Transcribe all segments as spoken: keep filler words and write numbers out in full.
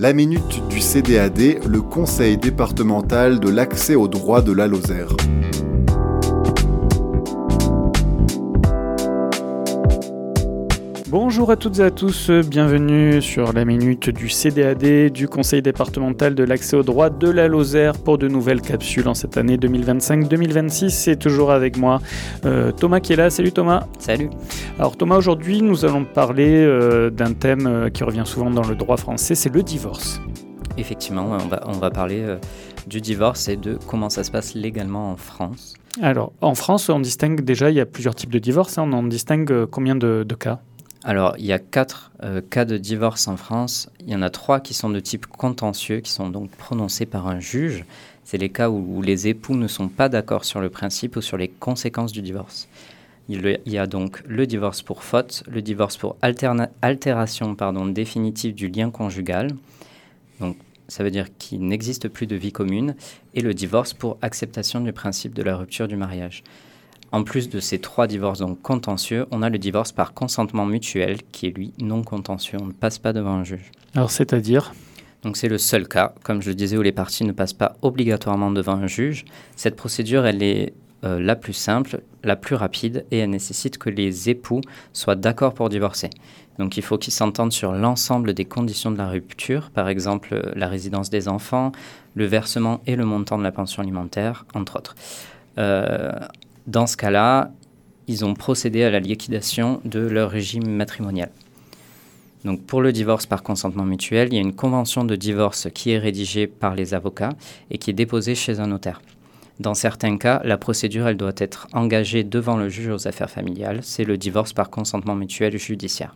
La minute du C D A D, le Conseil départemental de l'accès aux droits de la Lozère. Bonjour à toutes et à tous, bienvenue sur la minute du C D A D du Conseil départemental de l'accès aux droits de la Lozère pour de nouvelles capsules en cette année deux mille vingt-cinq deux mille vingt-six. C'est toujours avec moi euh, Thomas qui est là. Salut Thomas. Salut. Alors Thomas, aujourd'hui nous allons parler euh, d'un thème euh, qui revient souvent dans le droit français, c'est le divorce. Effectivement, on va, on va parler euh, du divorce et de comment ça se passe légalement en France. Alors en France, on distingue déjà, il y a plusieurs types de divorce, hein, on en distingue euh, combien de, de cas ? Alors, il y a quatre euh, cas de divorce en France. Il y en a trois qui sont de type contentieux, qui sont donc prononcés par un juge. C'est les cas où, où les époux ne sont pas d'accord sur le principe ou sur les conséquences du divorce. Il y a donc le divorce pour faute, le divorce pour alterna- altération pardon, définitive du lien conjugal, donc ça veut dire qu'il n'existe plus de vie commune, et le divorce pour acceptation du principe de la rupture du mariage. En plus de ces trois divorces donc contentieux, on a le divorce par consentement mutuel qui est lui non contentieux. On ne passe pas devant un juge. Alors c'est-à-dire ? Donc c'est le seul cas, comme je le disais, où les parties ne passent pas obligatoirement devant un juge. Cette procédure, elle est euh, la plus simple, la plus rapide et elle nécessite que les époux soient d'accord pour divorcer. Donc il faut qu'ils s'entendent sur l'ensemble des conditions de la rupture, par exemple la résidence des enfants, le versement et le montant de la pension alimentaire, entre autres. Euh, Dans ce cas-là, ils ont procédé à la liquidation de leur régime matrimonial. Donc pour le divorce par consentement mutuel, il y a une convention de divorce qui est rédigée par les avocats et qui est déposée chez un notaire. Dans certains cas, la procédure elle doit être engagée devant le juge aux affaires familiales. C'est le divorce par consentement mutuel judiciaire.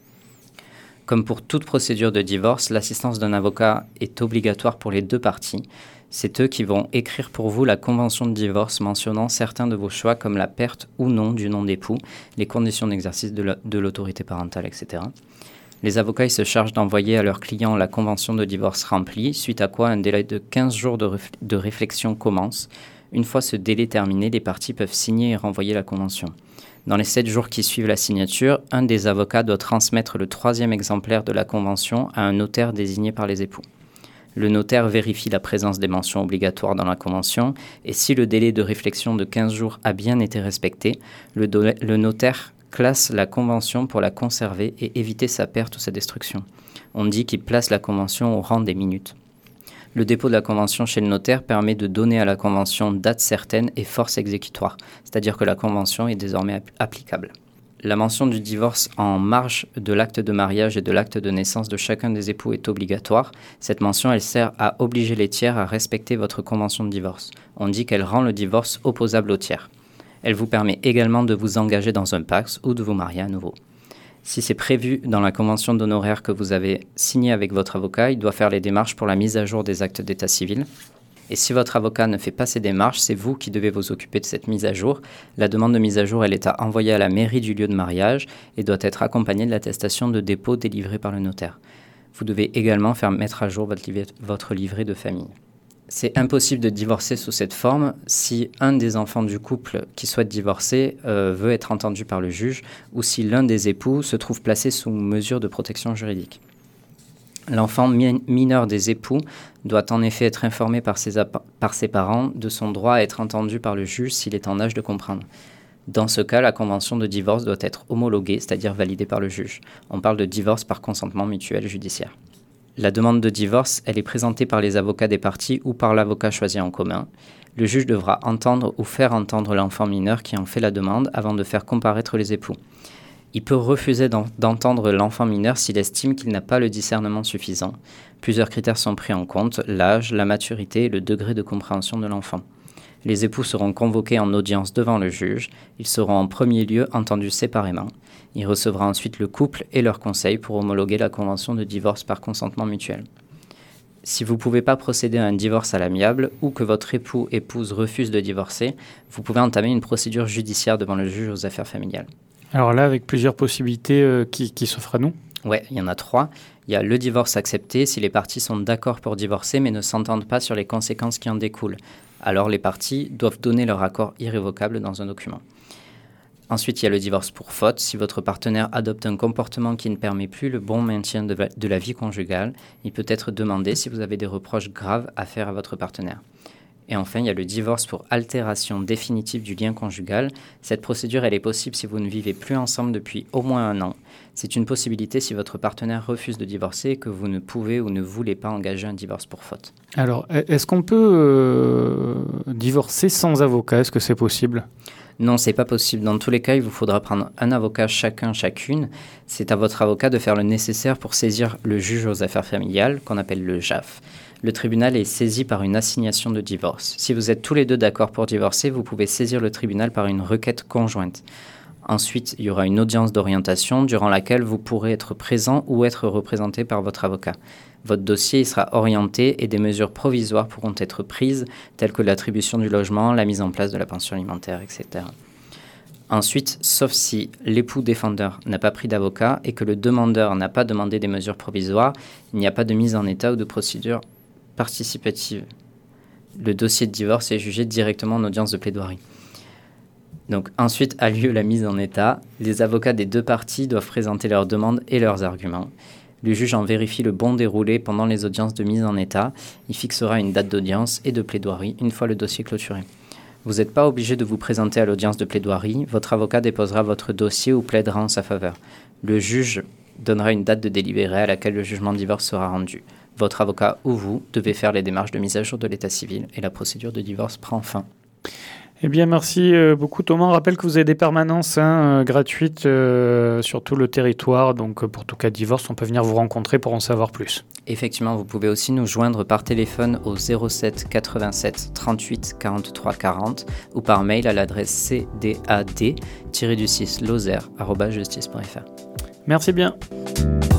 Comme pour toute procédure de divorce, l'assistance d'un avocat est obligatoire pour les deux parties. C'est eux qui vont écrire pour vous la convention de divorce mentionnant certains de vos choix comme la perte ou non du nom d'époux, les conditions d'exercice de, la, de l'autorité parentale, et cetera. Les avocats ils se chargent d'envoyer à leurs clients la convention de divorce remplie, suite à quoi un délai de quinze jours de, réf- de réflexion commence. Une fois ce délai terminé, les parties peuvent signer et renvoyer la convention. Dans les sept jours qui suivent la signature, un des avocats doit transmettre le troisième exemplaire de la convention à un notaire désigné par les époux. Le notaire vérifie la présence des mentions obligatoires dans la convention et si le délai de réflexion de quinze jours a bien été respecté, le, do- le notaire classe la convention pour la conserver et éviter sa perte ou sa destruction. On dit qu'il place la convention au rang des minutes. Le dépôt de la convention chez le notaire permet de donner à la convention date certaine et force exécutoire, c'est-à-dire que la convention est désormais ap- applicable. La mention du divorce en marge de l'acte de mariage et de l'acte de naissance de chacun des époux est obligatoire. Cette mention, elle sert à obliger les tiers à respecter votre convention de divorce. On dit qu'elle rend le divorce opposable aux tiers. Elle vous permet également de vous engager dans un pacte ou de vous marier à nouveau. Si c'est prévu dans la convention d'honoraires que vous avez signée avec votre avocat, il doit faire les démarches pour la mise à jour des actes d'état civil. Et si votre avocat ne fait pas ces démarches, c'est vous qui devez vous occuper de cette mise à jour. La demande de mise à jour, elle est à envoyer à la mairie du lieu de mariage et doit être accompagnée de l'attestation de dépôt délivrée par le notaire. Vous devez également faire mettre à jour votre livret, votre livret de famille. C'est impossible de divorcer sous cette forme si un des enfants du couple qui souhaite divorcer euh, veut être entendu par le juge ou si l'un des époux se trouve placé sous mesure de protection juridique. L'enfant mi- mineur des époux doit en effet être informé par ses, ap- par ses parents de son droit à être entendu par le juge s'il est en âge de comprendre. Dans ce cas, la convention de divorce doit être homologuée, c'est-à-dire validée par le juge. On parle de divorce par consentement mutuel judiciaire. La demande de divorce, elle est présentée par les avocats des parties ou par l'avocat choisi en commun. Le juge devra entendre ou faire entendre l'enfant mineur qui en fait la demande avant de faire comparaître les époux. Il peut refuser d'en- d'entendre l'enfant mineur s'il estime qu'il n'a pas le discernement suffisant. Plusieurs critères sont pris en compte, l'âge, la maturité et le degré de compréhension de l'enfant. Les époux seront convoqués en audience devant le juge. Ils seront en premier lieu entendus séparément. Il recevra ensuite le couple et leurs conseils pour homologuer la convention de divorce par consentement mutuel. Si vous ne pouvez pas procéder à un divorce à l'amiable ou que votre époux épouse refuse de divorcer, vous pouvez entamer une procédure judiciaire devant le juge aux affaires familiales. Alors là, avec plusieurs possibilités euh, qui, qui s'offrent à nous. Ouais, il y en a trois. Il y a le divorce accepté si les parties sont d'accord pour divorcer mais ne s'entendent pas sur les conséquences qui en découlent. Alors les parties doivent donner leur accord irrévocable dans un document. Ensuite, il y a le divorce pour faute. Si votre partenaire adopte un comportement qui ne permet plus le bon maintien de, de la vie conjugale, il peut être demandé si vous avez des reproches graves à faire à votre partenaire. Et enfin, il y a le divorce pour altération définitive du lien conjugal. Cette procédure, elle est possible si vous ne vivez plus ensemble depuis au moins un an. C'est une possibilité si votre partenaire refuse de divorcer et que vous ne pouvez ou ne voulez pas engager un divorce pour faute. Alors, est-ce qu'on peut euh, divorcer sans avocat ? Est-ce que c'est possible ? Non, c'est pas possible. Dans tous les cas, il vous faudra prendre un avocat chacun, chacune. C'est à votre avocat de faire le nécessaire pour saisir le juge aux affaires familiales, qu'on appelle le J A F. Le tribunal est saisi par une assignation de divorce. Si vous êtes tous les deux d'accord pour divorcer, vous pouvez saisir le tribunal par une requête conjointe. Ensuite, il y aura une audience d'orientation durant laquelle vous pourrez être présent ou être représenté par votre avocat. Votre dossier il sera orienté et des mesures provisoires pourront être prises, telles que l'attribution du logement, la mise en place de la pension alimentaire, et cetera. Ensuite, sauf si l'époux défendeur n'a pas pris d'avocat et que le demandeur n'a pas demandé des mesures provisoires, il n'y a pas de mise en état ou de procédure participative. Le dossier de divorce est jugé directement en audience de plaidoirie. Donc ensuite a lieu la mise en état. Les avocats des deux parties doivent présenter leurs demandes et leurs arguments. Le juge en vérifie le bon déroulé pendant les audiences de mise en état. Il fixera une date d'audience et de plaidoirie une fois le dossier clôturé. Vous n'êtes pas obligé de vous présenter à l'audience de plaidoirie. Votre avocat déposera votre dossier ou plaidera en sa faveur. Le juge donnera une date de délibéré à laquelle le jugement de divorce sera rendu. Votre avocat ou vous devez faire les démarches de mise à jour de l'état civil et la procédure de divorce prend fin. Eh bien, merci beaucoup Thomas. On rappelle que vous avez des permanences hein, gratuites euh, sur tout le territoire. Donc, pour tout cas de divorce, on peut venir vous rencontrer pour en savoir plus. Effectivement, vous pouvez aussi nous joindre par téléphone au zéro sept quatre-vingt-sept trente-huit quarante-trois quarante ou par mail à l'adresse c d a d tiret du six lozère arobase justice point f r. Merci bien.